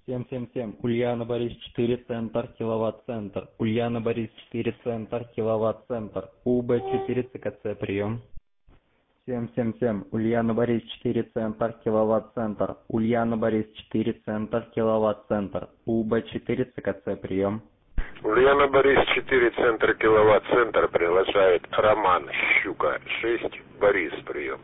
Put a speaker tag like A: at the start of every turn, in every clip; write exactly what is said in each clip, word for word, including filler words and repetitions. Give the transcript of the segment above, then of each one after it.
A: семь семь семь, Ульяна Борис четыре, центр, киловатт-центр. Ульяна Борис четыре, центр, киловатт-центр. УБ четыре, ЦКЦ, прием. семь семь семь, Ульяна Борис четыре, центр, киловатт-центр. Ульяна Борис четыре, центр, киловатт-центр. УБ четыре, ЦКЦ, прием.
B: Ульяна Борис четыре, центр, киловатт-центр, приглашает Роман Щука шесть, Борис, прием.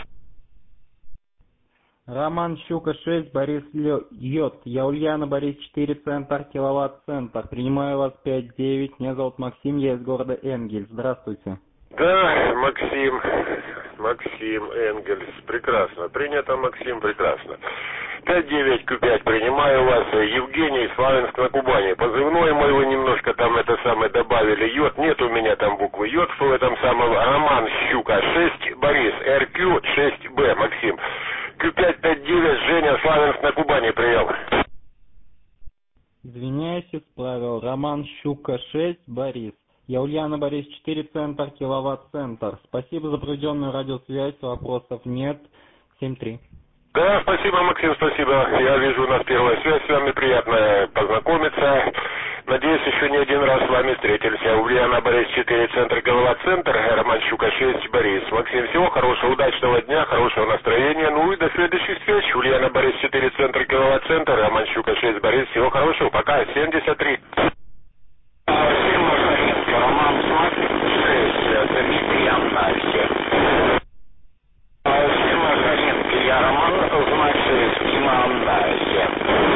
A: Роман Щука шесть, Борис Йод. Я Ульяна Борис четыре, центр, киловатт-центр. Принимаю вас пять девять. Меня зовут Максим, я из города Энгельс. Здравствуйте.
B: Да, Максим, Максим Энгельс, прекрасно. Принято, Максим, прекрасно. пять девять Q пять, принимаю вас. Евгений, Славянск на Кубани. Позывной мой, вы немножко там это самое добавили. Йод, нет у меня там буквы Йод в этом самом. Роман Щука шесть, Борис, эр кью шесть бэ, Максим. Q пять пять девять, Женя, Славянск на Кубани, прием.
A: Извиняюсь, исправил. Роман Щука шесть, Борис. Я Ульяна Борис четыре, центр, киловатт-центр. Спасибо за проведенную радиосвязь, вопросов нет. семь три.
B: Да, спасибо, Максим, спасибо. Я вижу, у нас первая связь с вами, приятно познакомиться. Надеюсь, еще не один раз с вами встретимся. Ульяна Борис четыре, центр, киловатт-центр, Роман Щука шесть, Борис. Максим, всего хорошего, удачного дня, хорошего настроения. Ну и до следующих встреч. Ульяна Борис четыре, центр, киловатт-центр, Роман Щука шесть, Борис. Всего хорошего, пока. семьдесят три.
C: Роман Знак шесть, Дмитрий Аннальевич. Алсима Харинский, я Роман Знак шесть, Дима Аннальевич.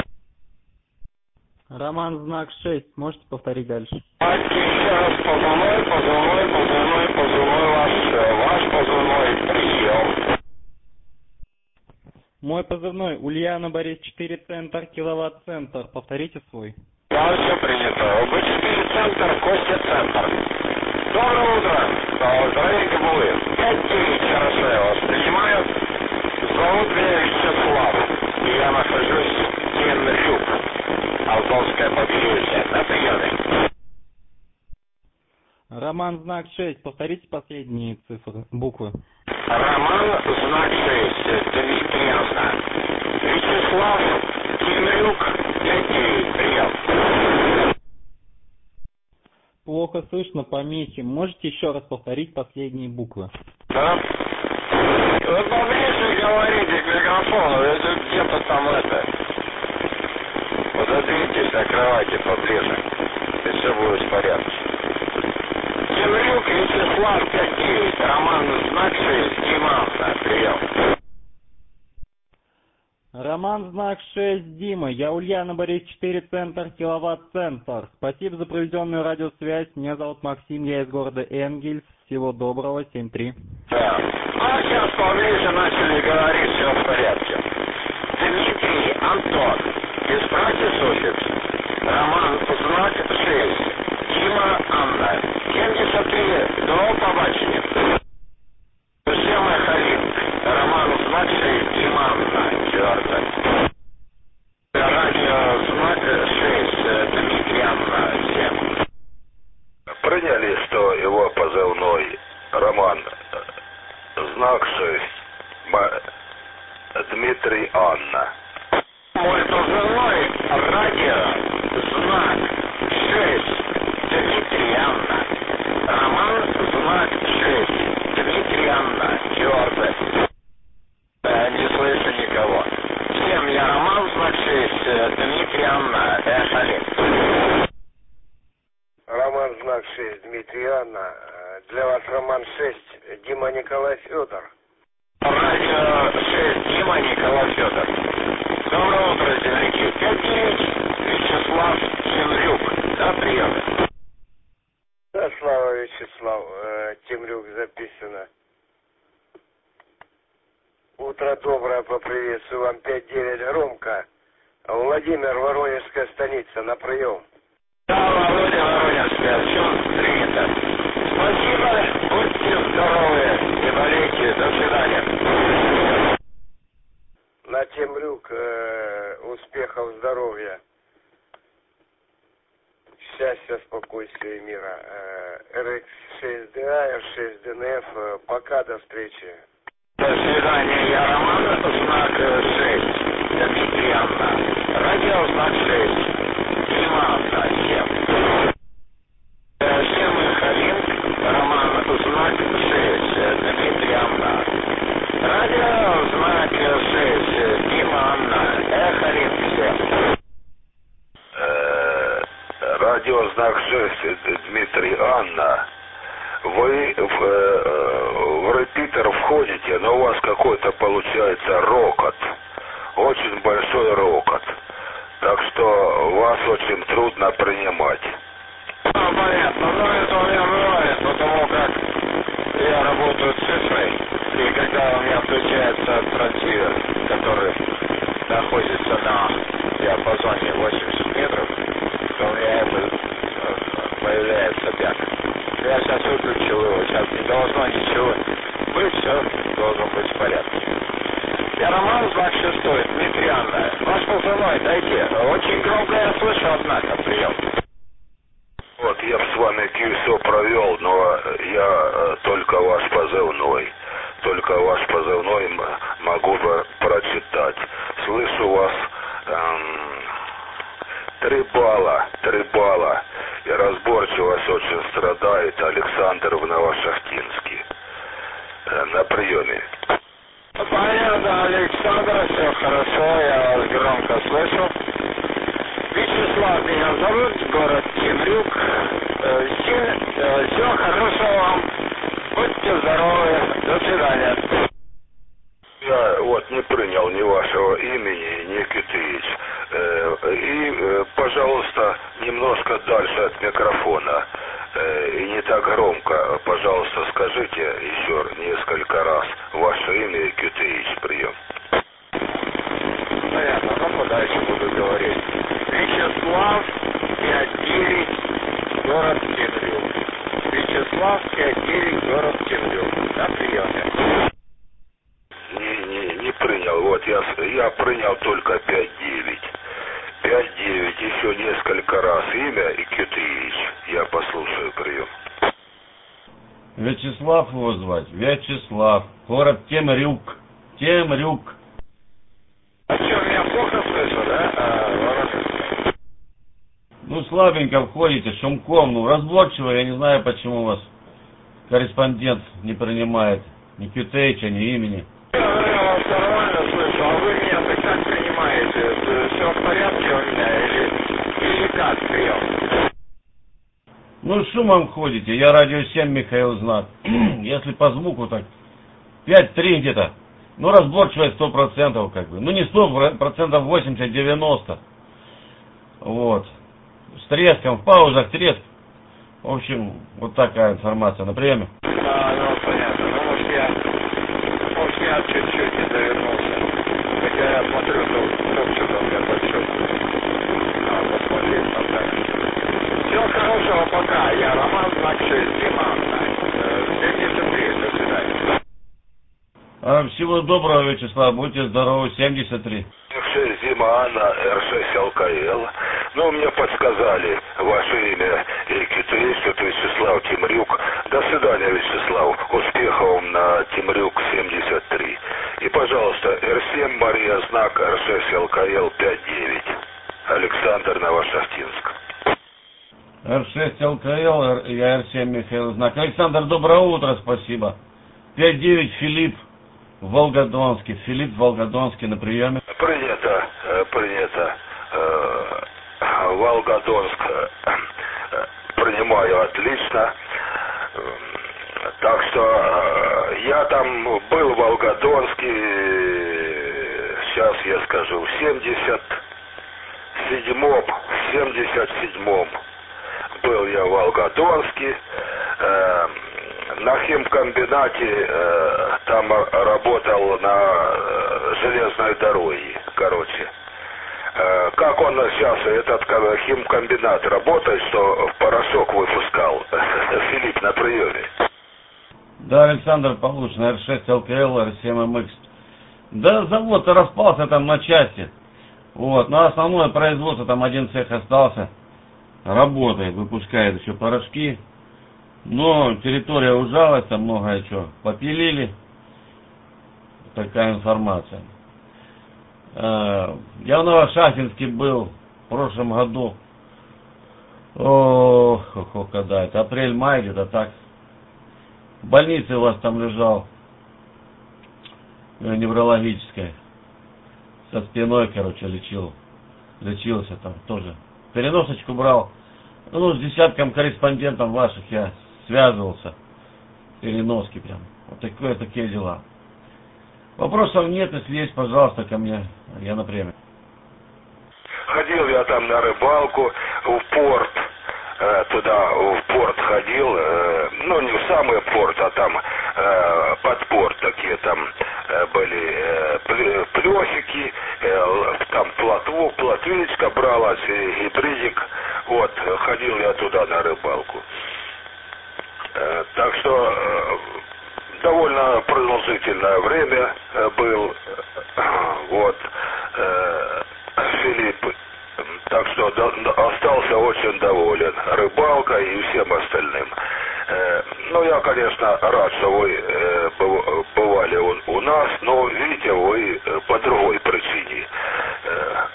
A: Роман Знак шесть, можете повторить дальше?
C: Еще раз позывной, позывной, позывной, позывной ваш, ваш позывной, прием.
A: Мой позывной Ульяна Борис четыре, центр, киловатт-центр. Повторите свой.
C: Да, все принято. УБ четыре, центр, Костя, центр. Доброе утро. Здравейте, Булы. пять девять, хорошо, я вас принимаю. Зовут меня Вячеслав. И я нахожусь в Темрюк, Азовское побережье. На приеме.
A: Роман Знак шесть, повторите последние цифры, буквы.
C: Роман Знак шесть, Дмитрий Анна. Вячеслав, Темрюк, пять девять, прием.
A: Плохо слышно, помехи. Можете еще раз повторить последние буквы?
C: Да. Вы поближе говорите к микрофону, это где-то там это. Пододвиньтесь на кровати поближе, и все будет в порядке. Темрюк, Вячеслав, пять девять, Роман Знак шесть, Дима Анна, прием.
A: Роман Знак шесть, Дима. Я Ульяна Борис четыре, центр, киловатт-центр. Спасибо за проведенную радиосвязь. Меня зовут Максим, я из города Энгельс. Всего доброго, семь три.
C: Да. А сейчас поближе начали говорить, все в порядке. Дмитрий, Антон, исправьте суффикс. Роман Знак шесть, Дима Анна. семьдесят три, до побачення. Всем Халин, Роман Знак шесть, Дима Анна, черт. Радио Знак шесть, Дмитрий Анна, семь.
B: Приняли, что его позывной Роман Знак шесть, Дмитрий Анна.
C: Мой позывной радио Знак шесть, Дмитрий Анна. Роман Знак шесть, Дмитрий Анна, черт. Да, не слышу никого. Всем я Роман Знак шесть, Дмитрий Анна, Халин.
B: Роман Знак шесть, Дмитрий Анна. Для вас Роман шесть, Дима Николай Федор.
C: Радио шесть, Дима Николай Федор. Доброе утро, земляки. пять девять, Вячеслав, Темрюк. Да, приемы.
B: Да, Слава, Вячеслав, э, Темрюк записано. Утро доброе, поприветствую вам, пять девять, громко. Владимир, Воронежская станица, на прием.
C: Да, Володя, Воронежская, все принято. Спасибо, будьте здоровы, не болейте, до свидания.
B: На Темрюк, э, успехов, здоровья, счастья, спокойствия и мира. Э, эр икс шесть ди эй, эр шесть ди эн эф, э, пока, до встречи.
C: До свидания, я Роман Знак шесть, Дмитрий Анна. Радио Знак знак шесть, Дмитрий, Анна. Вы в, э, в репитер входите, но у вас какой-то получается рокот. Очень большой рокот. Так что вас очень трудно принимать.
B: А, понятно. Но это у меня бывает, потому как я работаю с цифрой, и когда у меня включается трансивер, который находится на диапазоне восемьдесят метров, то у меня это появляется пяк. Я сейчас выключил его, сейчас не должно ничего быть, все должно быть в порядке. Я Роман, знак шестой, Дмитрий, Анна. Ваш позывной, дайте. Очень громко я слышу, однако, прием.
C: Вот, я с вами КИСО провел, но я только ваш позывной. Только ваш позывной могу прочитать. Слышу вас эм, три балла, три балла. И разборчивость очень страдает. Александр в Новошахтинске. Э, на приеме.
B: Понятно, Александр, все хорошо, я вас громко слышу. Вячеслав меня зовут, город Темрюк. Э, все, э, всего хорошего вам. Будьте здоровы. До свидания.
C: Я вот не принял ни вашего имени, ни Никитич. Э, и, э, пожалуйста, немножко дальше от микрофона. Э, и не так громко. Пожалуйста, скажите еще несколько раз ваше имя, Никитич, прием.
B: Понятно, ну подальше буду говорить. Вячеслав, пять девять, город Темрюк. Вячеслав, пять девять, город Темрюк. На приеме.
C: Не, не, не принял. Вот я, я принял только пять девять. пять девять, еще несколько раз имя и Кютевич. Я послушаю прием.
D: Вячеслав его звать. Вячеслав. Город Темрюк. Темрюк.
B: А что, меня плохо слышно, да? А,
D: Ну, слабенько входите, шумком. Ну, разборчиво, я не знаю, почему вас корреспондент не принимает. Ни Кютевича, ни имени.
B: я, я вас нормально слышу, а вы меня так как принимаете? Все в порядке у меня или, или как прием?
D: Ну, шумом ходите. Я радио семь, Михаил Знак. Если по звуку, так пять три где-то. Ну, разборчивость сто процентов, как бы. Ну, не сто процентов, восемьдесят-девяносто. Вот. С треском, в паузах треск. В общем, вот такая информация на приеме.
B: А, ну, понятно. Ну, может, я, может, я чуть-чуть не довернулся. Хотя я смотрю, что топчик у меня большой. А, посмотреть там так. Всего хорошего, пока. Я Роман, знак шесть, Дима, семьдесят три. До свидания.
D: А, всего доброго, Вячеслав. Будьте здоровы. семьдесят три.
C: шесть Зима, Анна, эр шесть эл ка эл. Ну, мне подсказали ваше имя и Китаец, это Вячеслав Темрюк. До свидания, Вячеслав. Успехов вам на Темрюк семьдесят три. И, пожалуйста, эр семь Мария, знак эр шесть эл ка эл пять девять. Александр, Новошахтинск.
D: эр шесть эл ка эл, я эр семь Михаил Знак. Александр, доброе утро, спасибо. пять девять Филипп, Волгодонский. Филипп, Волгодонский на приеме.
C: Принято, принято. Волгодонск принимаю отлично. Так что я там был в Волгодонске, сейчас я скажу, в семьдесят седьмом, семьдесят седьмом был я в Волгодонске. На химкомбинате там работал на железной дороге, короче. Как он сейчас, этот химкомбинат работает, что порошок выпускал? Филипп, на приеме.
D: Да, Александр, получено. эр шесть эл ка эл, эр семь эм икс. Да, завод распался там на части. Вот, но основное производство, там один цех остался. Работает, выпускает еще порошки. Но территория ужалась, там многое что попилили. Такая информация. Я в Новошахтинске был в прошлом году. Ох, когда это? Апрель-май, где-то так. В больнице у вас там лежал. Неврологической. Со спиной, короче, лечил. Лечился там тоже. Переносочку брал. Ну, с десятком корреспондентов ваших я связывался. Переноски прям. Вот такое, такие дела. Вопросов нет, если есть, пожалуйста, ко мне. Я на премии.
C: Ходил я там на рыбалку в порт. Э, туда в порт ходил. Э, ну, не в самый порт, а там э, под порт такие там э, были э, плесики. Э, там плотву, плотвичка бралась и гибридик. Вот, ходил я туда на рыбалку. Э, так что э, довольно продолжительное время э, был. Э, вот. Э, Филипп. Так что до, остался очень доволен рыбалкой и всем остальным. Э, ну, я, конечно, рад, что вы э, бывали у, у нас, но, видите, вы по другой причине. Э,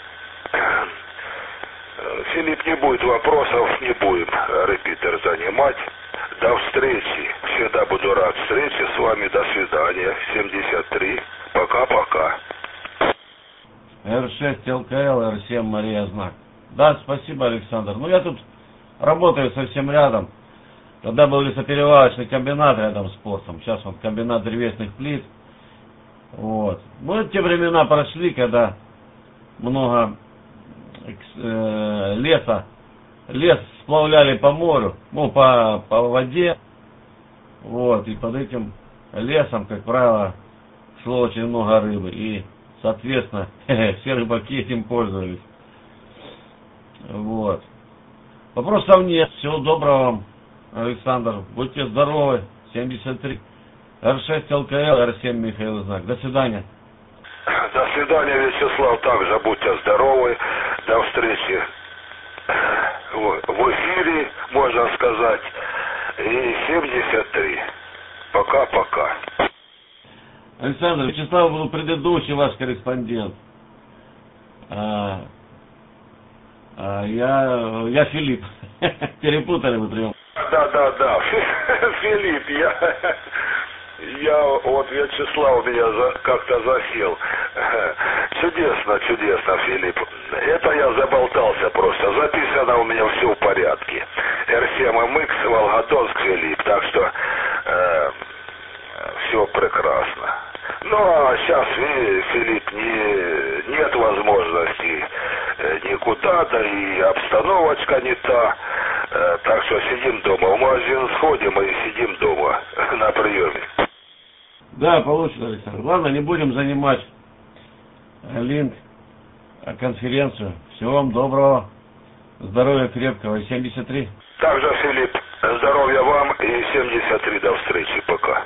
C: Филипп, не будет вопросов, не будем репетер занимать. До встречи. Всегда буду рад встрече с вами. До свидания. семьдесят три. Пока-пока.
D: эр шесть эл ка эл, эр семь Мария Знак. Да, спасибо, Александр. Ну, я тут работаю совсем рядом. Тогда был лесоперевалочный комбинат рядом с портом. Сейчас вот комбинат древесных плит. Вот. Ну, те времена прошли, когда много э, леса, лес сплавляли по морю, ну, по, по воде. Вот. И под этим лесом, как правило, шло очень много рыбы. И, соответственно, все рыбаки этим пользовались. Вот. Вопросов нет. Всего доброго вам, Александр. Будьте здоровы. семьдесят три. эр шесть эл ка эл, эр семь Михаил Знак. До свидания.
C: До свидания, Вячеслав. Также будьте здоровы. До встречи в эфире, можно сказать. И семьдесят три. Пока-пока.
D: Александр, Вячеслав был предыдущий ваш корреспондент. А, а я, я Филипп. Перепутали вы прям.
C: Да, да, да. Филипп, я, я вот Вячеслав меня за, как-то засел. Чудесно, чудесно, Филипп. Это я заболтался просто. Записано у меня все в порядке. эр семь эм икс, Волгодонск, Филипп. Так что э, все прекрасно. Ну, а сейчас, Филипп, не, нет возможности никуда, да и обстановочка не та. Так что сидим дома. В магазин сходим и сидим дома на приеме.
D: Да, получится, Александр. Ладно, не будем занимать линк, конференцию. Всего вам доброго, здоровья крепкого и семьдесят три.
C: Также, Филипп, здоровья вам и семьдесят три. До встречи. Пока.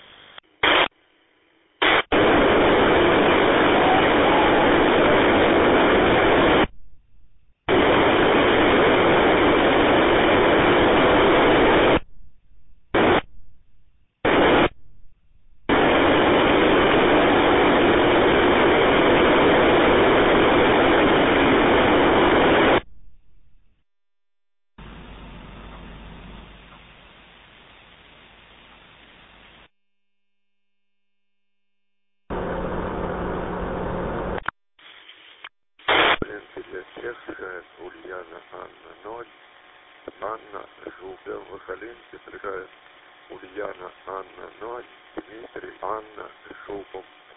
C: Для всех Ульяна Анна ноль, Анна Жуга, Вахалинский, Ульяна Анна ноль, Дмитрий Анна Жуков.